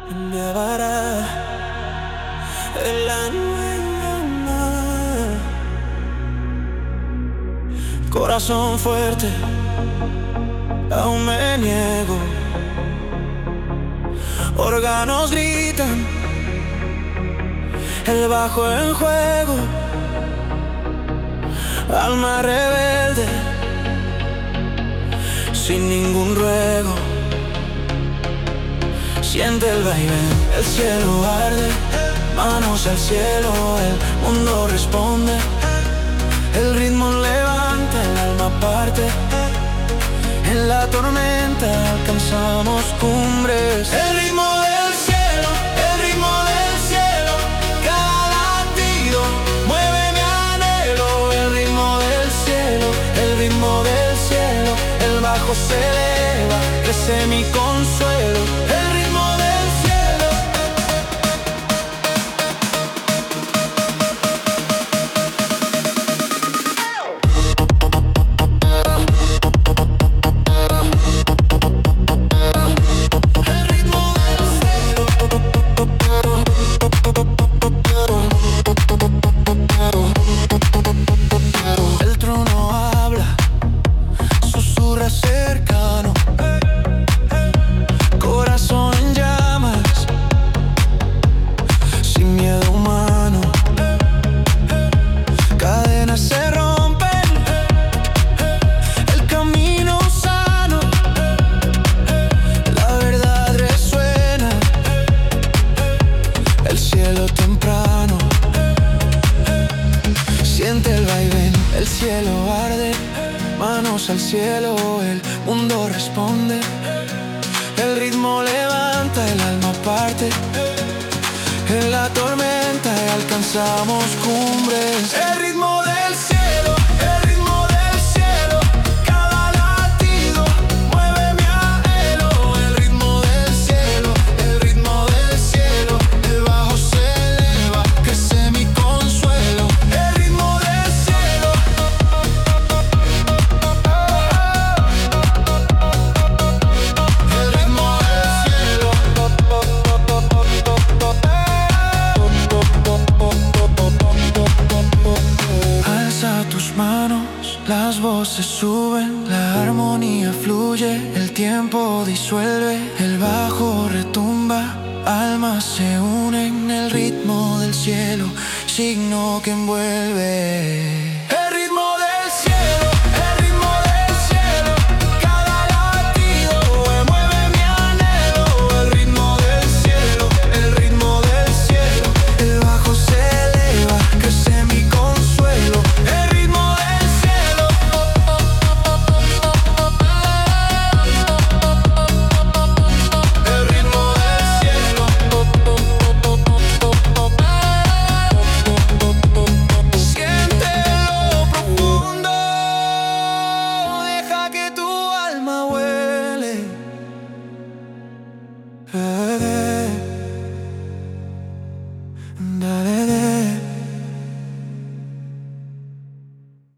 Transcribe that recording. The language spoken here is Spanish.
me llevará el alma. Corazón fuerte, aún me niego. Órganos gritan, el bajo en juego. Alma rebelde, sin ningún ruego. Siente el vaivén, el cielo arde, manos al cielo, el mundo responde. El ritmo levanta, el alma parte. En la tormenta alcanzamos cumbres. El ritmo del cielo, el ritmo del cielo. Cada latido mueve mi anhelo. El ritmo del cielo, el ritmo del cielo. El bajo se eleva, crece mi consuelo. El ritmo del cielo. El trono habla, susurra cercano. Corazón en llamas, sin miedo humano. Cadenas se rompen, el camino sano. La verdad resuena, el cielo temprano. Siente el vaivén, el cielo arde, manos al cielo, el mundo responde. El ritmo levanta, el alma parte. En la tormenta alcanzamos cumbres. El ritmo del cielo, el ritmo del cielo. Cada latido mueve mi anhelo. El ritmo del cielo, el ritmo del cielo. El bajo se eleva, crece mi consuelo. El ritmo del cielo. El ritmo del cielo. Alza tus manos, las voces suben, la armonía fluye, el tiempo disuelve, el bajo retumba, almas se unen, el ritmo del cielo, signo que envuelve.